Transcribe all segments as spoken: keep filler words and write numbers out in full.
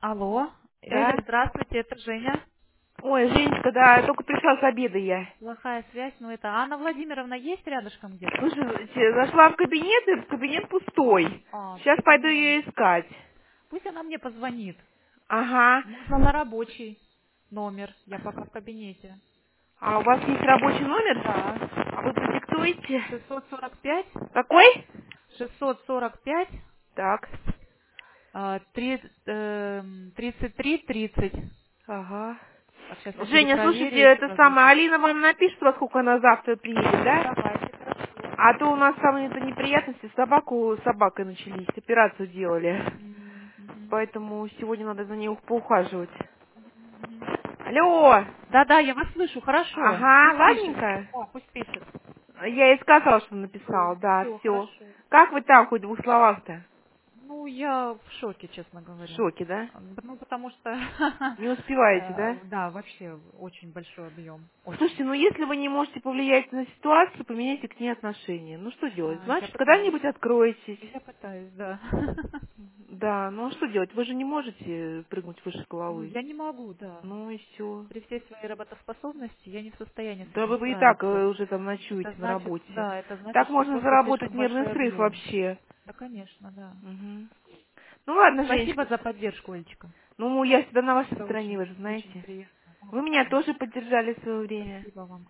Алло, Да? э, здравствуйте, это Женя. Ой, Женечка, да, только пришла с обеда я. Плохая связь, но это Анна Владимировна есть рядышком где-то? Слушай, зашла в кабинет, и кабинет пустой. А, Сейчас все пойду поняла. ее искать. Пусть она мне позвонит. Ага. Можно на рабочий номер. Я пока в кабинете. А у вас есть рабочий номер? Да. А вы продиктуете. шестьсот сорок пять, Какой? шестьсот сорок пять, Так. а, три- эм, тридцать три тридцать. Ага. Так, сейчас я Женя, слушайте, перепроверю, если это вас самое, запишет. Алина вам напишет, во сколько она завтра приедет, да? Давайте, хорошо. А то у нас там это неприятности, собаку с собакой начались, операцию делали. М, мгм, Поэтому сегодня надо за ней поухаживать. мгм. Алло! Да-да, я вас слышу, хорошо. Ага, Пусть пишет. ладненько. О, пусть пишет. Я ей сказала, что написал, Все, да, все, все. хорошо. Как вы там, хоть в двух словах-то? Ну, я в шоке, честно В говоря. шоке, да? А, Ну, потому что, Не успеваете, да? э, да, вообще очень большой объем. Очень. Слушайте, ну если вы не можете повлиять на ситуацию, поменяйте к ней отношение. Ну что делать? А, Я Значит, пытаюсь. когда-нибудь откроетесь. Я пытаюсь, да. Да, ну а что делать? Вы же не можете прыгнуть выше Ну, головы. я не могу, да. Ну и все. При всей своей работоспособности я не в состоянии с Да этим вы бы и так э, справиться. уже там Это ночуете на значит, работе. да, это значит, Так что можно просто заработать слишком нервный большой срыв объем. вообще. Да, конечно, да. Мгм. Ну ладно, Спасибо Женечка. за поддержку, Олечка. Ну, я всегда на вашей Это стороне, очень, вы же очень знаете. приятно. О, Вы меня спасибо. тоже поддержали в свое время. Спасибо вам.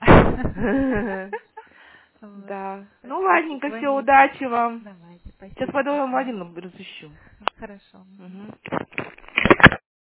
Вот. Да. Ну, Спасибо, ладненько, все, позвоните. удачи вам. Давайте, Сейчас спасибо, пойду вам пока. Вадину разыщу. Хорошо. Мгм.